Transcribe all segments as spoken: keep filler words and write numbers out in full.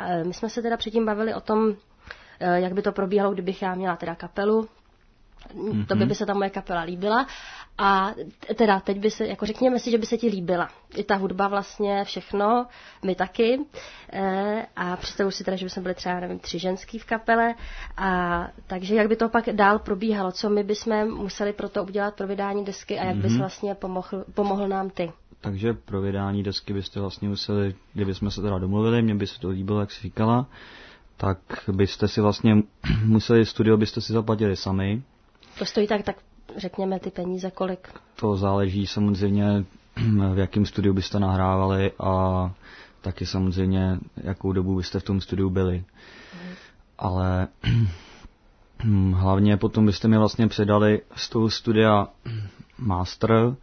A my jsme se teda předtím bavili o tom, jak by to probíhalo, kdybych já měla teda kapelu. Mm-hmm. To by, by se ta moje kapela líbila. A teda teď by se, jako řekněme si, že by se ti líbila. I ta hudba vlastně, všechno, my taky. E, a představuji si teda, že bychom byli třeba, nevím, tři ženský v kapele. A takže jak by to pak dál probíhalo? Co my bychom museli pro to udělat pro vydání desky a jak mm-hmm. bys vlastně pomohl, pomohl nám ty? Takže pro vydání desky byste vlastně museli, kdybychom se teda domluvili, mě by se to líbilo, jak jsi říkala, tak byste si vlastně museli, studio byste si zaplatili sami. To stojí tak, tak řekněme ty peníze, kolik? To záleží samozřejmě, v jakém studiu byste nahrávali a taky samozřejmě, jakou dobu byste v tom studiu byli. Mm. Ale hlavně potom byste mi vlastně předali z toho studia master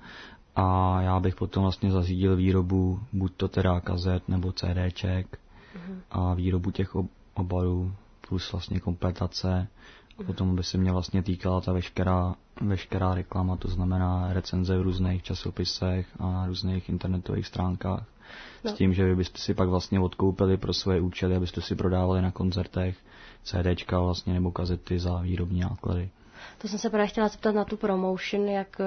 a já bych potom vlastně zařídil výrobu buď to teda kazet nebo CDček mm. a výrobu těch obalů plus vlastně kompletace. A potom by se mě vlastně týkala ta veškerá, veškerá reklama, to znamená recenze v různých časopisech a na různých internetových stránkách. No. S tím, že vy byste si pak vlastně odkoupili pro svoje účely, abyste si prodávali na koncertech CDčka vlastně nebo kazety za výrobní náklady. To jsem se právě chtěla zeptat na tu promotion, jak,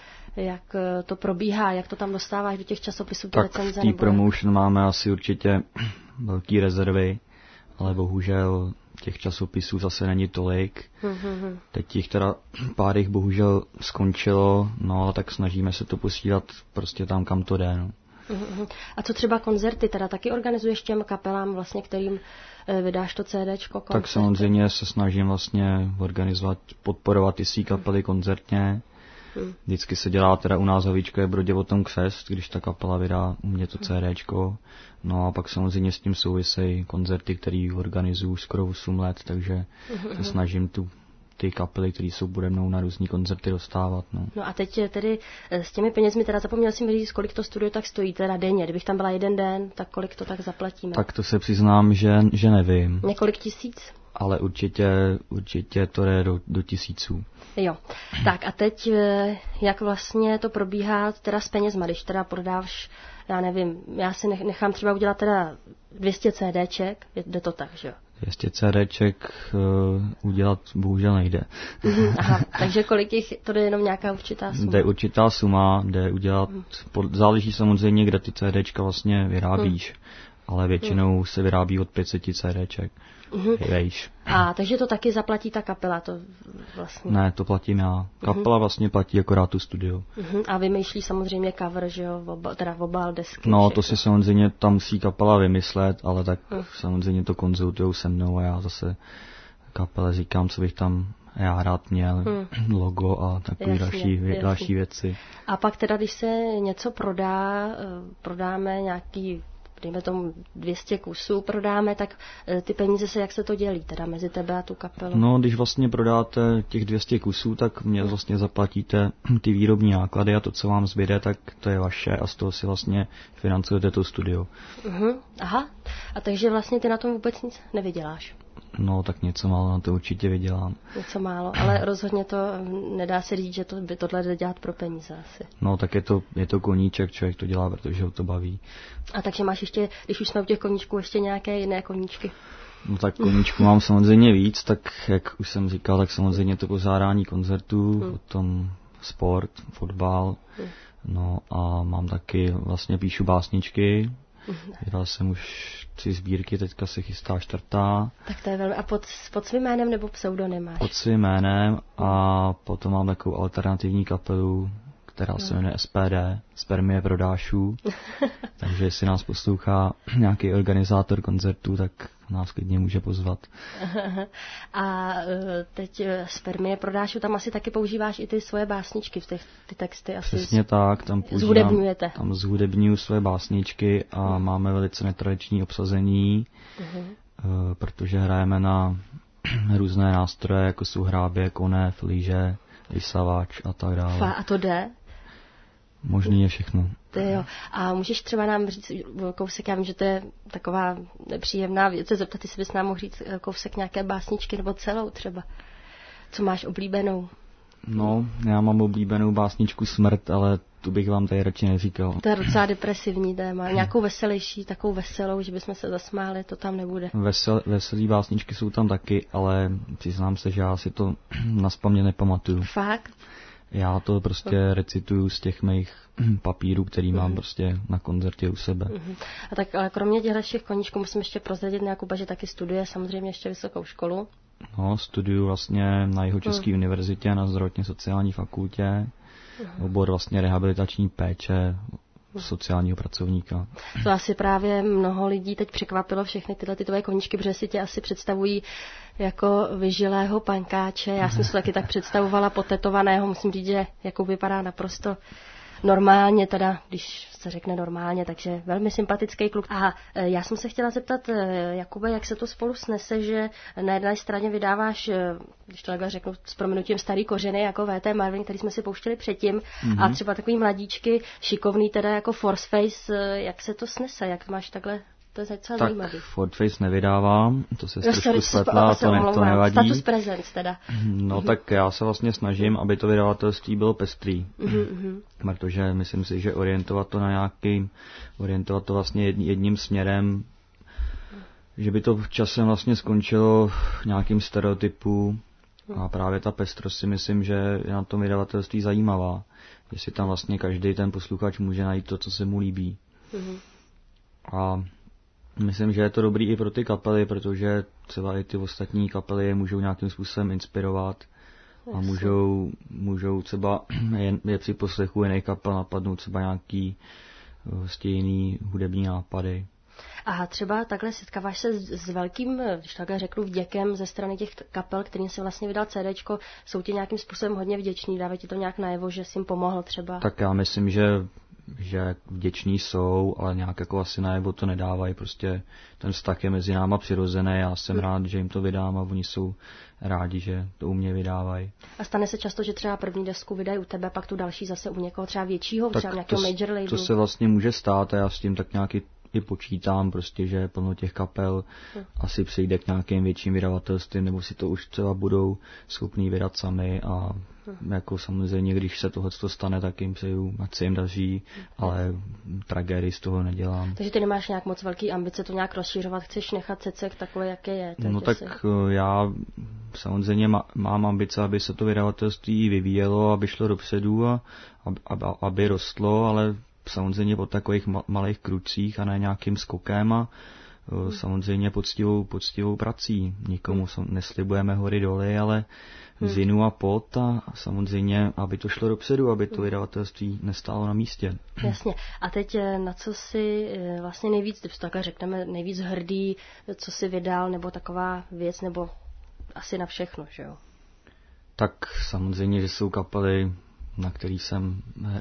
jak to probíhá, jak to tam dostáváš do těch časopisů, ty tak recenze? Tak v té nebo... promotion máme asi určitě velký rezervy, ale bohužel těch časopisů zase není tolik. Mm-hmm. Teď jich teda pár jich bohužel skončilo, no tak snažíme se to posílat prostě tam, kam to jde. No. Mm-hmm. A co třeba koncerty, teda taky organizuješ těm kapelám, vlastně, kterým e, vydáš to CDčko? Koncerty? Tak samozřejmě se snažím vlastně organizovat, podporovat i svý kapely koncertně. Mm. Vždycky se dělá teda u nás Havíčko je Brodě Votong Fest, když ta kapela vydá u mě to CDčko. No a pak samozřejmě s tím souvisejí koncerty, které organizuju skoro osm let, takže mm-hmm. se snažím tu, ty kapely, které jsou bude mnou na různý koncerty dostávat. No. no a teď tedy s těmi penězmi, teda zapomněl jsem říct, kolik to studio tak stojí, teda denně. Kdybych tam byla jeden den, tak kolik to tak zaplatíme? Tak to se přiznám, že, že nevím. Několik tisíc? Ale určitě, určitě to jde do, do tisíců. Jo, tak a teď jak vlastně to probíhá teda s penězma, když teda prodáváš, já nevím, já si nechám třeba udělat teda dvě stě CDček, jde to tak, že jo? dvě stě CDček uh, udělat bohužel nejde. Aha, takže kolik jich, to jde jenom nějaká určitá suma? Jde určitá suma, jde udělat, pod, záleží samozřejmě, kde ty CDčka vlastně vyrábíš, hmm. ale většinou hmm. se vyrábí od pět set CDček. Uhum. A takže to taky zaplatí ta kapela, to vlastně? Ne, to platím já. Kapela uhum. vlastně platí akorát tu studio. Uhum. A vymýšlí samozřejmě cover, že jo, obal, teda obal desky. No, všechno. To si samozřejmě tam musí kapela vymyslet, ale tak uhum. samozřejmě to konzultujou se mnou a já zase kapele říkám, co bych tam já rád měl, uhum. logo a takové další, další věci. A pak teda, když se něco prodá, prodáme nějaký dejme tomu dvě stě kusů prodáme, tak ty peníze se, jak se to dělí, teda mezi tebe a tu kapelu? No, když vlastně prodáte těch dvě stě kusů, tak mě vlastně zaplatíte ty výrobní náklady a to, co vám zbyde, tak to je vaše a z toho si vlastně financujete to studio. Uh-huh. Aha, a takže vlastně ty na tom vůbec nic nevyděláš? No, tak něco málo na to určitě vydělám. Něco málo, ale rozhodně to nedá se říct, že to by tohle jde dělat pro peníze asi. No, tak je to, je to koníček, člověk to dělá, protože ho to baví. A takže máš ještě, když už jsme u těch koníčků, ještě nějaké jiné koníčky? No tak koníčku mám samozřejmě víc, tak jak už jsem říkal, tak samozřejmě to pořádání koncertů, hmm. potom sport, fotbal, hmm. no a mám taky, vlastně píšu básničky, vydal jsem už tři sbírky, teďka se chystá čtvrtá. Tak to je velmi, a pod, pod svým jménem nebo pseudonym máš? Pod svým jménem a potom mám takovou alternativní kapelu, která se jmenuje S P D, Spermie pro Dášu. Takže jestli nás poslouchá nějaký organizátor koncertů, tak nás klidně může pozvat. A teď Spermie pro Dášu, tam asi taky používáš i ty svoje básničky, v těch, ty texty asi. Přesně tak, tam používám, zhudebňujete. Tam zhudebňuju své básničky a uh-huh. máme velice netradiční obsazení, uh-huh. protože hrajeme na různé nástroje, jako jsou hrábě, konev, lyže, vysavač a tak dále. A to jde? Možný je všechno. To jo. A můžeš třeba nám říct kousek, já vím, že to je taková nepříjemná věc, zeptat, jestli bys nám mohl říct kousek nějaké básničky nebo celou třeba. Co máš oblíbenou? No, já mám oblíbenou básničku Smrt, ale tu bych vám tady radši neříkal. To je docela depresivní téma. Nějakou veselější, takovou veselou, že bychom se zasmáli, to tam nebude. Vesel, veselý básničky jsou tam taky, ale přiznám se, že já si to nazpamě nepamatuju. Fakt? Já to prostě recituju z těch mých papírů, který mám mm. prostě na koncertě u sebe. Mm. A tak ale kromě těchto všech koníčků musím ještě prozradit nějakou, že taky studuje samozřejmě ještě vysokou školu. No, studuju vlastně na Jihočeské mm. univerzitě na zdravotně sociální fakultě. Mm. Obor vlastně rehabilitační péče sociálního pracovníka. To asi právě mnoho lidí teď překvapilo, všechny tyhle ty tvoje koníčky, protože si tě asi představují jako vyžilého pankáče. Já jsem si to taky tak představovala, potetovaného. Musím říct, že jako vypadá naprosto normálně, teda když se řekne normálně, takže velmi sympatický kluk. A já jsem se chtěla zeptat, Jakube, jak se to spolu snese, že na jedné straně vydáváš, když to takhle řeknu s prominutím, starý kořeny jako V T Marvin, který jsme si pouštěli předtím, mm-hmm. a třeba takový mladíčky, šikovný teda jako Force Face, jak se to snese, jak máš takhle. To je docela tak zajímavý. Fortface nevydávám, to se trošku spletla, to, ne, to nevadí. Status presence teda. No mm-hmm. tak já se vlastně snažím, aby to vydavatelství bylo pestrý, mm-hmm. protože myslím si, že orientovat to na nějaký, orientovat to vlastně jedním směrem, že by to časem vlastně skončilo nějakým stereotypu a právě ta pestrost si myslím, že je na tom vydavatelství zajímavá, jestli tam vlastně každý ten posluchač může najít to, co se mu líbí. Mm-hmm. A myslím, že je to dobrý i pro ty kapely, protože třeba i ty ostatní kapely je můžou nějakým způsobem inspirovat a můžou, můžou třeba je, je při poslechu jiných kapel napadnout třeba nějaký vlastně jiný hudební nápady. A třeba takhle setkáváš se s, s velkým, když takhle řeknu, vděkem ze strany těch kapel, kterým si vlastně vydal CDčko, jsou ti nějakým způsobem hodně vděční, dávají ti to nějak najevo, že jsi jim pomohl třeba? Tak já myslím, že že vděční jsou, ale nějak jako asi najevo to nedávají, prostě ten vztah je mezi náma přirozený, já jsem rád, že jim to vydám a oni jsou rádi, že to u mě vydávají. A stane se často, že třeba první desku vydají u tebe, pak tu další zase u někoho třeba většího, tak třeba nějakého to, major labelu? To se vlastně může stát a já s tím tak nějak i, i počítám, prostě, že plno těch kapel hmm. asi přijde k nějakým větším vydavatelstvím, nebo si to už třeba budou schopní vydat sami a hmm. jako samozřejmě, když se tohle stane, tak jim přeju, ať se jim daří, hmm. ale tragédii z toho nedělám. Takže ty nemáš nějak moc velký ambice to nějak rozšířovat, chceš nechat Cecek takové, jaké je? No tak si... já samozřejmě má, mám ambice, aby se to vydavatelství vyvíjelo, aby šlo dopředu a aby, aby rostlo, ale samozřejmě po takových ma- malých kručcích a ne nějakým skokem a hmm. samozřejmě poctivou, poctivou prací. Nikomu hmm. neslibujeme hory doly, ale hmm. zinu a pot a samozřejmě, aby to šlo dopředu, aby to vydavatelství nestálo na místě. Jasně. A teď na co si vlastně nejvíc, když to takhle řekneme, nejvíc hrdý, co si vydal, nebo taková věc, nebo asi na všechno, že jo? Tak samozřejmě, že jsou kapely, na který jsem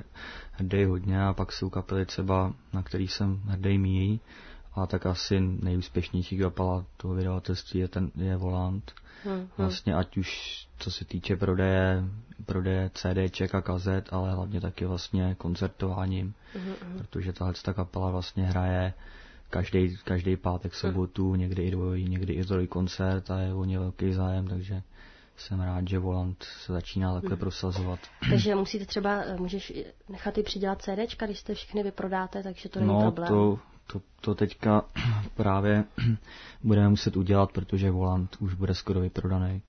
hrdý hodně a pak jsou kapely třeba, na který jsem hrdý míjí a tak asi nejúspěšnější kapela toho vydavatelství je, ten, je Volant. Hmm, vlastně ať už co se týče prodeje, prodeje CDček a kazet, ale hlavně taky vlastně koncertováním, hmm, protože tahle ta kapela vlastně hraje každý, každý pátek, sobotu, hmm. někdy i dvoj, někdy i troj koncert a je o ně velký zájem, takže jsem rád, že Volant se začíná takhle prosazovat. Takže musíte třeba, můžeš nechat i přidělat CDčka, když jste všechny vyprodáte, takže to není no, problém. To, to, to teďka právě budeme muset udělat, protože Volant už bude skoro vyprodaný.